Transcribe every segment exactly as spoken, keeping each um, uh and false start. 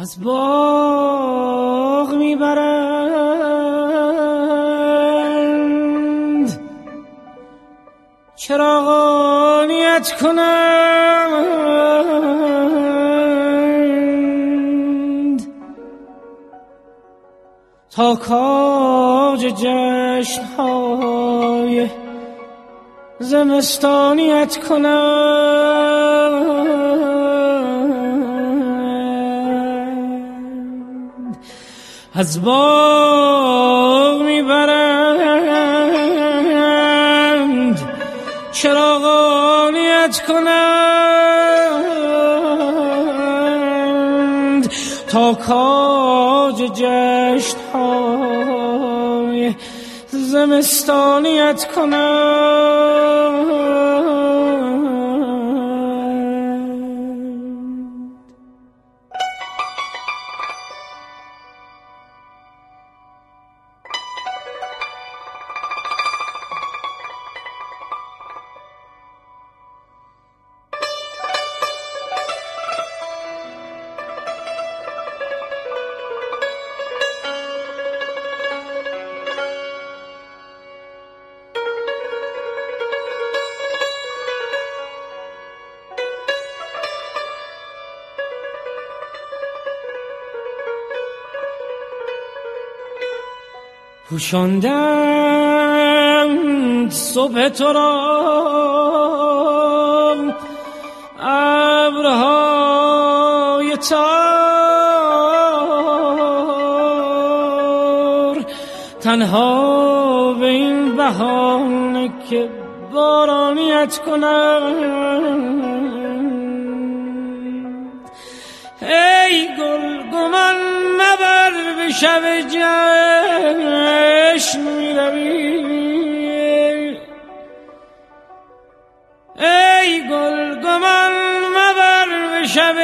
از باغ میبرند چراغانیت کنند تا کاج جشن‌های زمستانیت کنند از باغ میبرند چراغانیت کنند تا کاج جشن‌های زمستانیت کنند پوشاندند صبح تو را ابرهای تار تنها به این بهانه که بارانیت کنند ای گل گمان مبر به شب جشن میروی ای گل گمان مبر به شب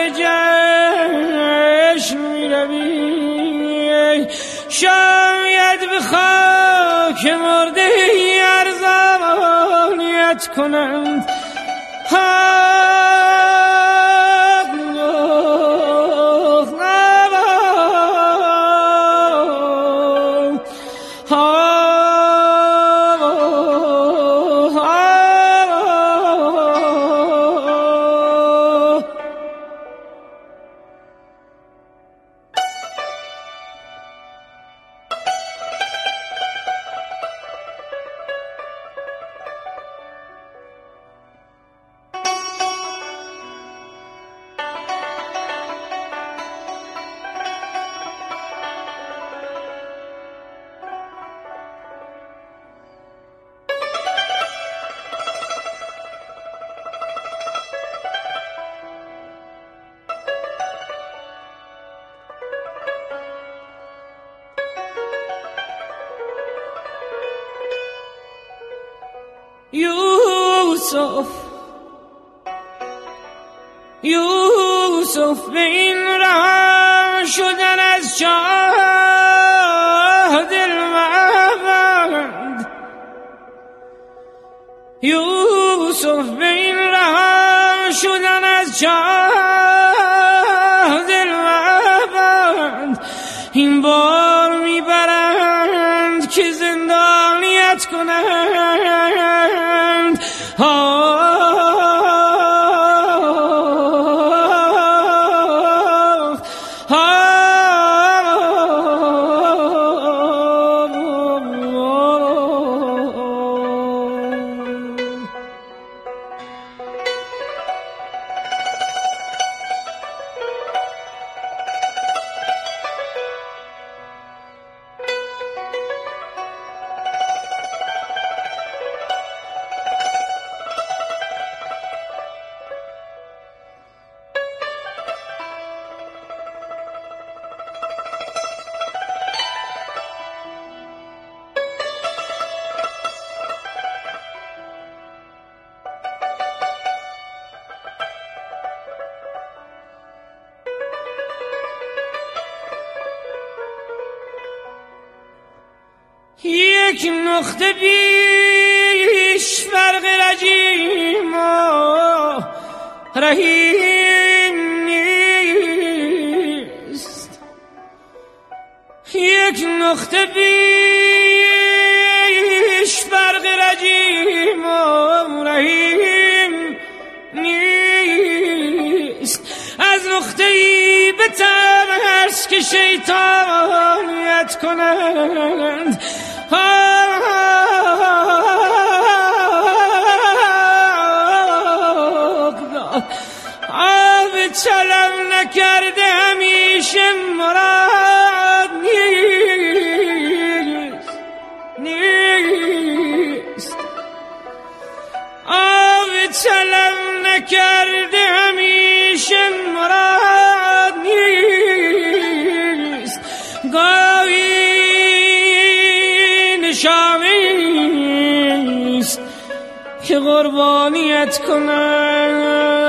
جشن میروی شاید به خاک مرده ارزانیت کنند یوسف یوسف به این راه شدن از چاه دل مبند یوسف به این راه شدن از چاه دل مبند این بار میبرند که زندانیت کنند یک نقطه بیش فرق رجیم و رهین نیست یک نقطه بیش فرق رجیم و رحیم نیست. از نقطه ای به ترس که شیطانیت کنند آب چلم نکرده همیشه مراد نیست نیست آب چلم نکرده همیشه مراد نیست. گاهی نشانیست که قربانیت کنم